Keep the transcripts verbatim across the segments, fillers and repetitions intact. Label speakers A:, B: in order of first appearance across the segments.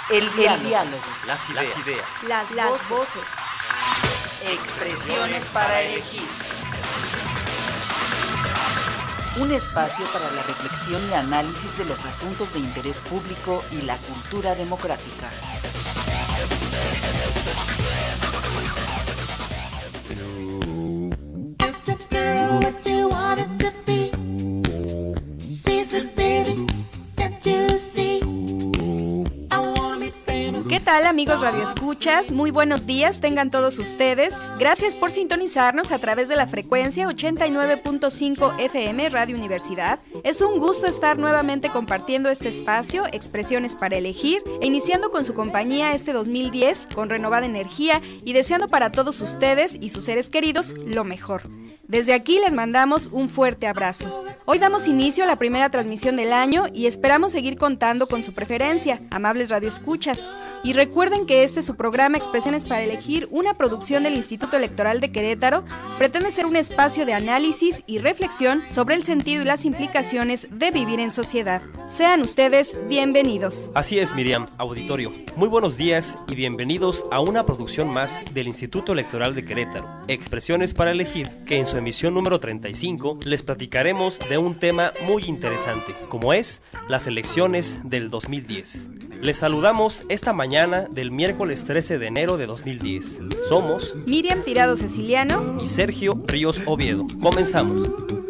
A: El diálogo, el diálogo,
B: las ideas,
A: las, ideas,
C: las, las voces,
A: expresiones para elegir. Un espacio para la reflexión y análisis de los asuntos de interés público y la cultura democrática.
C: ¿Qué tal, amigos radioescuchas? Muy buenos días tengan todos ustedes. Gracias por sintonizarnos a través de la frecuencia ochenta y nueve punto cinco F M Radio Universidad. Es un gusto estar nuevamente compartiendo este espacio, Expresiones para Elegir, e iniciando con su compañía este dos mil diez con renovada energía y deseando para todos ustedes y sus seres queridos lo mejor. Desde aquí les mandamos un fuerte abrazo. Hoy damos inicio a la primera transmisión del año y esperamos seguir contando con su preferencia, amables radioescuchas. Y recuerden que este su programa Expresiones para Elegir, una producción del Instituto Electoral de Querétaro, pretende ser un espacio de análisis y reflexión sobre el sentido y las implicaciones de vivir en sociedad. Sean ustedes bienvenidos.
B: Así es, Miriam, auditorio. Muy buenos días y bienvenidos a una producción más del Instituto Electoral de Querétaro, Expresiones para Elegir, que en su emisión número treinta y cinco les platicaremos de un tema muy interesante, como es las elecciones del dos mil diez. Les saludamos esta mañana del miércoles trece de enero de dos mil diez. Somos
C: Miriam Tirado Ceciliano
B: y Sergio Ríos Oviedo. Comenzamos.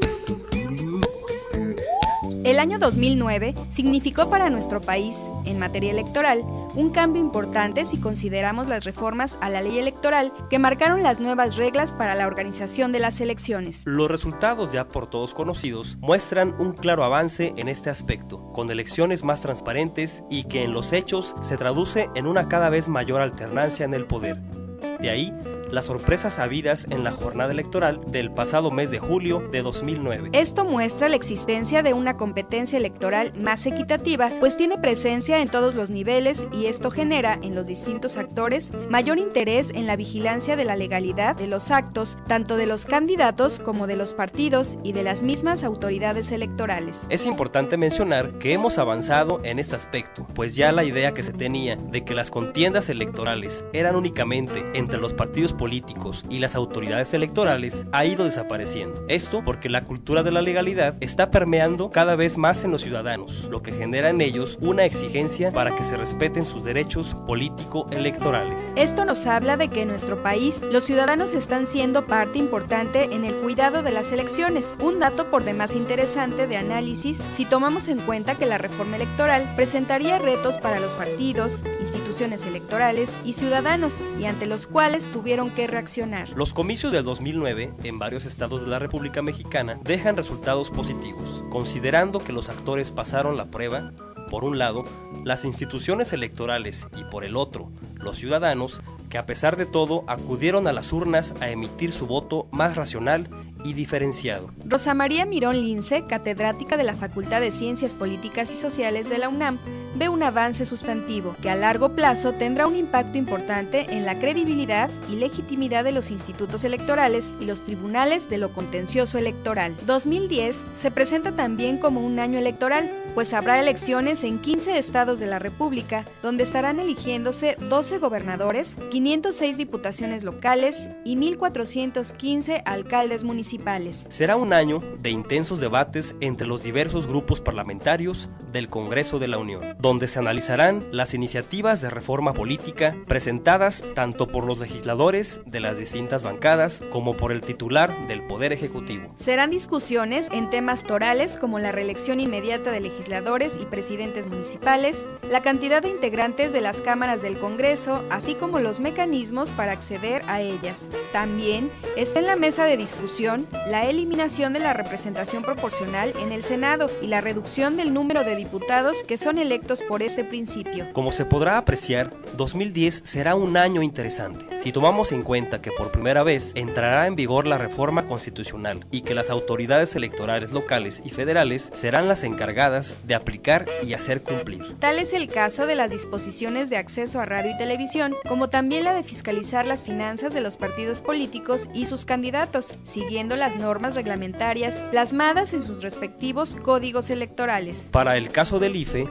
C: El año dos mil nueve significó para nuestro país, en materia electoral, un cambio importante si consideramos las reformas a la ley electoral que marcaron las nuevas reglas para la organización de las elecciones.
B: Los resultados ya por todos conocidos muestran un claro avance en este aspecto, con elecciones más transparentes y que en los hechos se traduce en una cada vez mayor alternancia en el poder. De ahí, las sorpresas habidas en la jornada electoral del pasado mes de julio de dos mil nueve.
C: Esto muestra la existencia de una competencia electoral más equitativa, pues tiene presencia en todos los niveles y esto genera en los distintos actores mayor interés en la vigilancia de la legalidad de los actos, tanto de los candidatos como de los partidos y de las mismas autoridades electorales.
B: Es importante mencionar que hemos avanzado en este aspecto, pues ya la idea que se tenía de que las contiendas electorales eran únicamente entre los partidos políticos y las autoridades electorales ha ido desapareciendo. Esto porque la cultura de la legalidad está permeando cada vez más en los ciudadanos, lo que genera en ellos una exigencia para que se respeten sus derechos político-electorales.
C: Esto nos habla de que en nuestro país los ciudadanos están siendo parte importante en el cuidado de las elecciones, un dato por demás interesante de análisis si tomamos en cuenta que la reforma electoral presentaría retos para los partidos, instituciones electorales y ciudadanos, y ante los cuales tuvieron que reaccionar.
B: Los comicios del dos mil nueve en varios estados de la República Mexicana dejan resultados positivos, considerando que los actores pasaron la prueba. Por un lado, las instituciones electorales y por el otro, los ciudadanos, que a pesar de todo acudieron a las urnas a emitir su voto más racional y diferenciado.
C: Rosa María Mirón Lince, catedrática de la Facultad de Ciencias Políticas y Sociales de la UNAM, ve un avance sustantivo que a largo plazo tendrá un impacto importante en la credibilidad y legitimidad de los institutos electorales y los tribunales de lo contencioso electoral. dos mil diez se presenta también como un año electoral, pues habrá elecciones en quince estados de la República, donde estarán eligiéndose doce gobernadores, quinientas seis diputaciones locales y mil cuatrocientos quince alcaldes municipales.
B: Será un año de intensos debates entre los diversos grupos parlamentarios del Congreso de la Unión, donde se analizarán las iniciativas de reforma política presentadas tanto por los legisladores de las distintas bancadas como por el titular del Poder Ejecutivo.
C: Serán discusiones en temas torales como la reelección inmediata de legisladores y presidentes municipales, la cantidad de integrantes de las cámaras del Congreso, así como los mecanismos para acceder a ellas. También está en la mesa de discusión la eliminación de la representación proporcional en el Senado y la reducción del número de diputados que son electos por este principio.
B: Como se podrá apreciar, dos mil diez será un año interesante, si tomamos en cuenta que por primera vez entrará en vigor la reforma constitucional y que las autoridades electorales locales y federales serán las encargadas de aplicar y hacer cumplir.
C: Tal es el caso de las disposiciones de acceso a radio y televisión, como también la de fiscalizar las finanzas de los partidos políticos y sus candidatos, siguiendo las normas reglamentarias plasmadas en sus respectivos códigos electorales.
B: Para el caso del I F E, este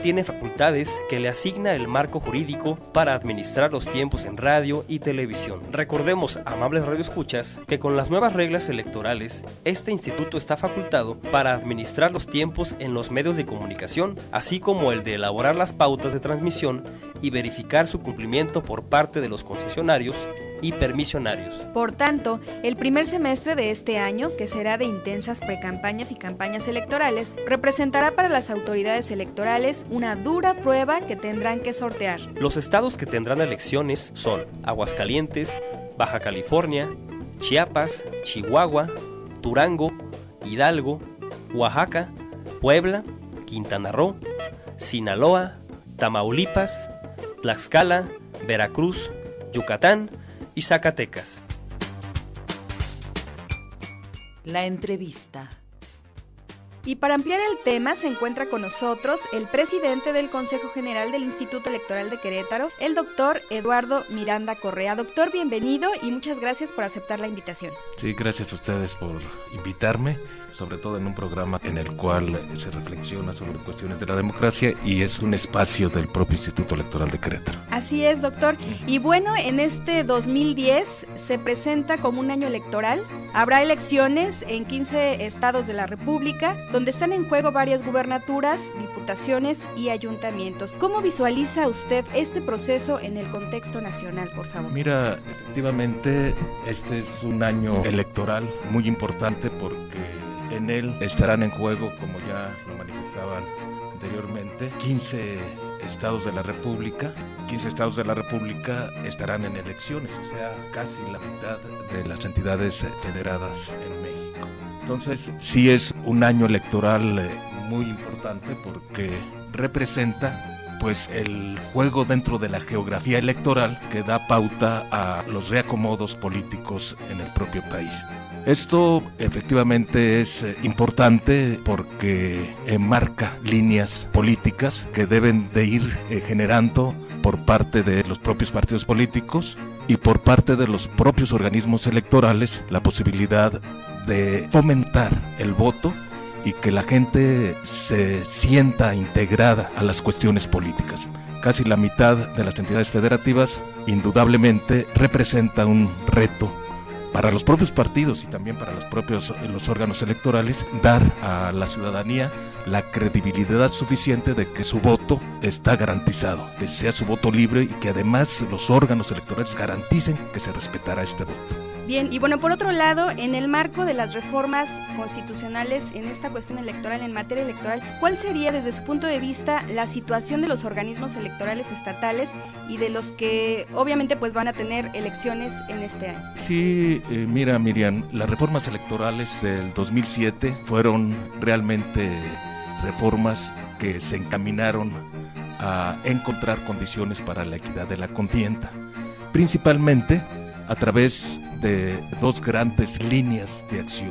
B: tiene facultades que le asigna el marco jurídico para administrar los tiempos en radio y televisión. Recordemos, amables radioescuchas, que con las nuevas reglas electorales, este instituto está facultado para administrar los tiempos en los medios de comunicación, así como el de elaborar las pautas de transmisión y verificar su cumplimiento por parte de los concesionarios y permisionarios.
C: Por tanto, el primer semestre de este año, que será de intensas precampañas y campañas electorales, representará para las autoridades electorales una dura prueba que tendrán que sortear.
B: Los estados que tendrán elecciones son Aguascalientes, Baja California, Chiapas, Chihuahua, Durango, Hidalgo, Oaxaca, Puebla, Quintana Roo, Sinaloa, Tamaulipas, Tlaxcala, Veracruz, Yucatán y Zacatecas.
A: La entrevista.
C: Y para ampliar el tema se encuentra con nosotros el presidente del Consejo General del Instituto Electoral de Querétaro, el doctor Eduardo Miranda Correa. Doctor, bienvenido y muchas gracias por aceptar la invitación.
D: Sí, gracias a ustedes por invitarme, sobre todo en un programa en el cual se reflexiona sobre cuestiones de la democracia y es un espacio del propio Instituto Electoral de Querétaro.
C: Así es, doctor. Y bueno, en este dos mil diez se presenta como un año electoral. Habrá elecciones en quince estados de la República, donde están en juego varias gubernaturas, diputaciones y ayuntamientos. ¿Cómo visualiza usted este proceso en el contexto nacional, por favor?
D: Mira, efectivamente, este es un año electoral muy importante porque en él estarán en juego, como ya lo manifestaban anteriormente, quince estados de la República. quince estados de la República estarán en elecciones, o sea, casi la mitad de las entidades federadas en México. Entonces, sí es un año electoral eh, muy importante porque representa pues el juego dentro de la geografía electoral que da pauta a los reacomodos políticos en el propio país. Esto efectivamente es eh, importante porque enmarca líneas políticas que deben de ir eh, generando por parte de los propios partidos políticos y por parte de los propios organismos electorales la posibilidad de fomentar el voto y que la gente se sienta integrada a las cuestiones políticas. Casi la mitad de las entidades federativas indudablemente representa un reto para los propios partidos y también para los propios los órganos electorales, dar a la ciudadanía la credibilidad suficiente de que su voto está garantizado, que sea su voto libre y que además los órganos electorales garanticen que se respetará este voto.
C: Bien, y bueno, por otro lado, en el marco de las reformas constitucionales en esta cuestión electoral, en materia electoral, ¿cuál sería desde su punto de vista la situación de los organismos electorales estatales y de los que obviamente pues van a tener elecciones en este año?
D: Sí, eh, mira Miriam, las reformas electorales del dos mil siete fueron realmente reformas que se encaminaron a encontrar condiciones para la equidad de la contienda, principalmente a través de dos grandes líneas de acción: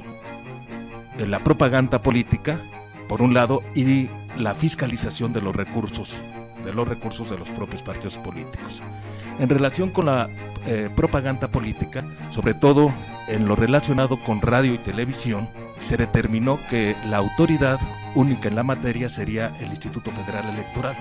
D: la propaganda política, por un lado, y la fiscalización de los recursos, de los recursos de los propios partidos políticos. En relación con la eh, propaganda política, sobre todo en lo relacionado con radio y televisión, se determinó que la autoridad única en la materia sería el Instituto Federal Electoral.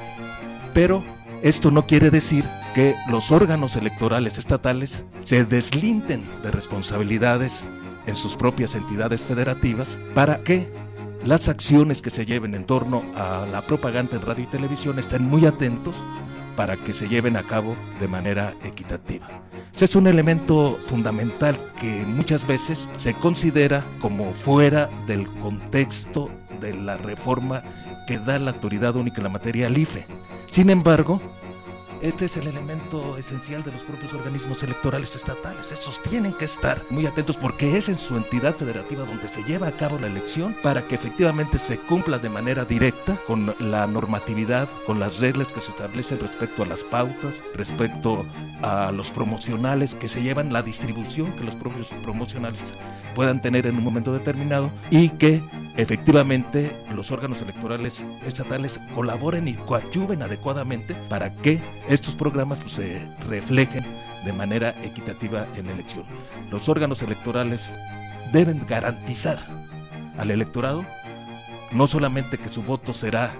D: Pero esto no quiere decir que los órganos electorales estatales se deslinden de responsabilidades en sus propias entidades federativas para que las acciones que se lleven en torno a la propaganda en radio y televisión estén muy atentos para que se lleven a cabo de manera equitativa. Ese es un elemento fundamental que muchas veces se considera como fuera del contexto de la reforma que da la autoridad única en la materia al I F E. Sin embargo, este es el elemento esencial de los propios organismos electorales estatales. Estos tienen que estar muy atentos porque es en su entidad federativa donde se lleva a cabo la elección para que efectivamente se cumpla de manera directa con la normatividad, con las reglas que se establecen respecto a las pautas, respecto a los promocionales que se llevan, la distribución que los propios promocionales puedan tener en un momento determinado y que efectivamente los órganos electorales estatales colaboren y coadyuven adecuadamente para que estos programas pues, se reflejen de manera equitativa en la elección. Los órganos electorales deben garantizar al electorado no solamente que su voto será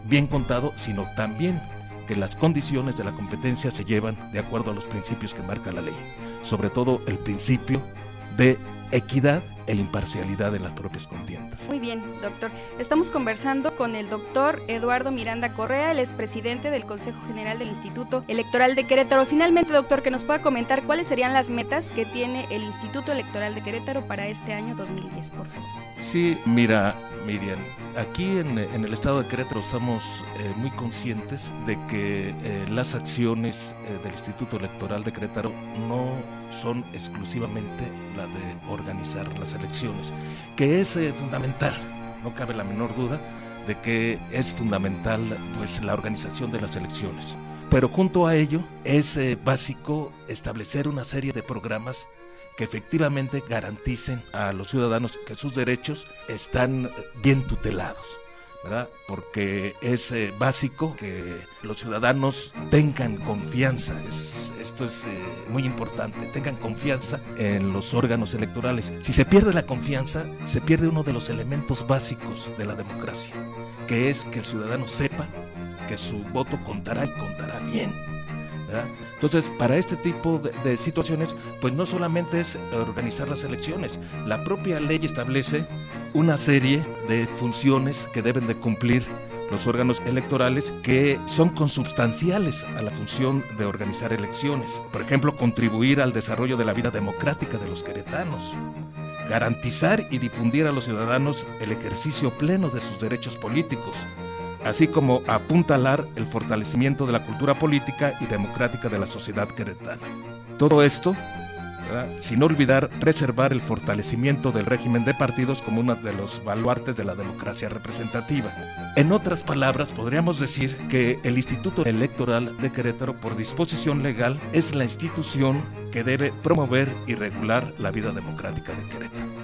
D: bien contado, sino también que las condiciones de la competencia se llevan de acuerdo a los principios que marca la ley, sobre todo el principio de equidad e imparcialidad en las propias contiendas.
C: Muy bien, doctor. Estamos conversando con el doctor Eduardo Miranda Correa, el expresidente del Consejo General del Instituto Electoral de Querétaro. Finalmente, doctor, que nos pueda comentar cuáles serían las metas que tiene el Instituto Electoral de Querétaro para este año dos mil diez, por favor.
D: Sí, mira, Miriam, aquí en, en el estado de Querétaro estamos eh, muy conscientes de que eh, las acciones eh, del Instituto Electoral de Querétaro no son exclusivamente la de organizar las elecciones, que es eh, fundamental, no cabe la menor duda de que es fundamental pues la organización de las elecciones, pero junto a ello es eh, básico establecer una serie de programas que efectivamente garanticen a los ciudadanos que sus derechos están bien tutelados, ¿verdad? Porque es eh, básico que los ciudadanos tengan confianza, es, esto es eh, muy importante, tengan confianza en los órganos electorales. Si se pierde la confianza, se pierde uno de los elementos básicos de la democracia, que es que el ciudadano sepa que su voto contará y contará bien, ¿verdad? Entonces, para este tipo de, de situaciones, pues no solamente es organizar las elecciones, la propia ley establece una serie de funciones que deben de cumplir los órganos electorales que son consubstanciales a la función de organizar elecciones. Por ejemplo, contribuir al desarrollo de la vida democrática de los queretanos, garantizar y difundir a los ciudadanos el ejercicio pleno de sus derechos políticos, así como apuntalar el fortalecimiento de la cultura política y democrática de la sociedad queretana. Todo esto, ¿verdad?, sin olvidar preservar el fortalecimiento del régimen de partidos como uno de los baluartes de la democracia representativa. En otras palabras, podríamos decir que el Instituto Electoral de Querétaro, por disposición legal, es la institución que debe promover y regular la vida democrática de Querétaro.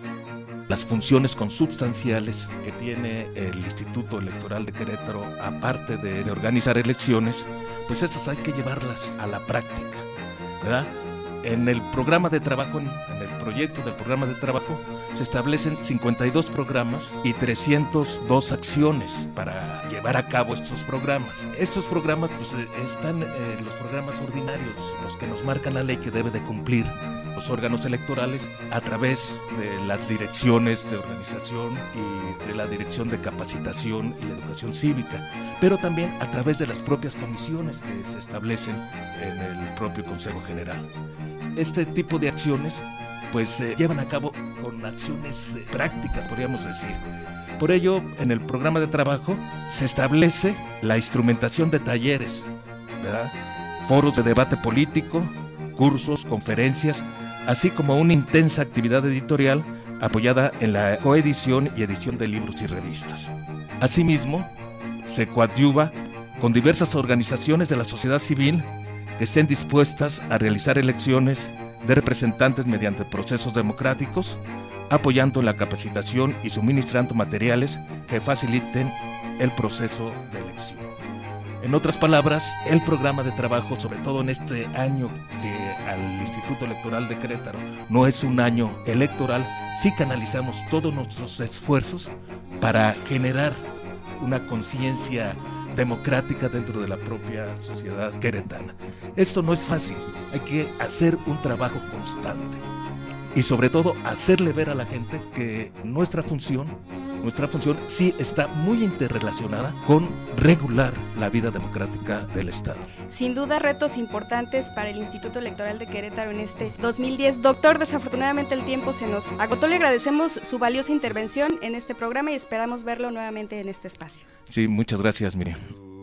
D: Las funciones consubstanciales que tiene el Instituto Electoral de Querétaro, aparte de, de organizar elecciones, pues esas hay que llevarlas a la práctica, ¿verdad? En el programa de trabajo, en, en el proyecto del programa de trabajo, se establecen cincuenta y dos programas y trescientas dos acciones para llevar a cabo estos programas. Estos programas pues están eh, los programas ordinarios, los que nos marca la ley que debe de cumplir los órganos electorales a través de las direcciones de organización y de la dirección de capacitación y educación cívica, pero también a través de las propias comisiones que se establecen en el propio Consejo General. Este tipo de acciones pues se eh, llevan a cabo con acciones eh, prácticas, podríamos decir. Por ello, en el programa de trabajo se establece la instrumentación de talleres, ¿verdad?, foros de debate político, cursos, conferencias, así como una intensa actividad editorial apoyada en la coedición y edición de libros y revistas. Asimismo, se coadyuva con diversas organizaciones de la sociedad civil que estén dispuestas a realizar elecciones de representantes mediante procesos democráticos, apoyando la capacitación y suministrando materiales que faciliten el proceso de elección. En otras palabras, el programa de trabajo, sobre todo en este año que al Instituto Electoral de Querétaro no es un año electoral, sí canalizamos todos nuestros esfuerzos para generar una conciencia democrática dentro de la propia sociedad queretana. Esto no es fácil, hay que hacer un trabajo constante y sobre todo hacerle ver a la gente que nuestra función Nuestra función sí está muy interrelacionada con regular la vida democrática del Estado.
C: Sin duda, retos importantes para el Instituto Electoral de Querétaro en este dos mil diez. Doctor, desafortunadamente el tiempo se nos agotó. Le agradecemos su valiosa intervención en este programa y esperamos verlo nuevamente en este espacio.
D: Sí, muchas gracias, Miriam.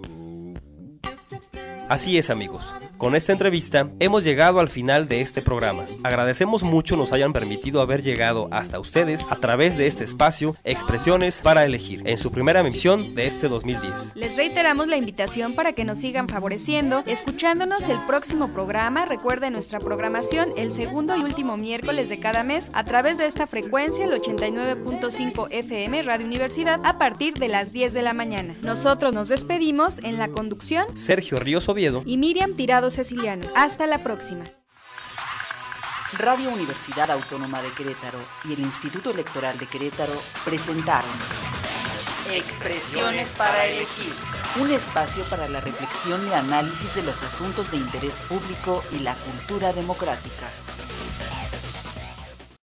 B: Así es, amigos. Con esta entrevista hemos llegado al final de este programa. Agradecemos mucho nos hayan permitido haber llegado hasta ustedes a través de este espacio Expresiones para Elegir, en su primera emisión de este dos mil diez.
C: Les reiteramos la invitación para que nos sigan favoreciendo, escuchándonos el próximo programa. Recuerden nuestra programación el segundo y último miércoles de cada mes a través de esta frecuencia, el ochenta y nueve punto cinco F M Radio Universidad, a partir de las diez de la mañana. Nosotros nos despedimos en la conducción
B: Sergio Ríos Oviedo
C: y Miriam Tirado Ceciliano. Hasta la próxima.
A: Radio Universidad Autónoma de Querétaro y el Instituto Electoral de Querétaro presentaron Expresiones para elegir. Un espacio para la reflexión y análisis de los asuntos de interés público y la cultura democrática.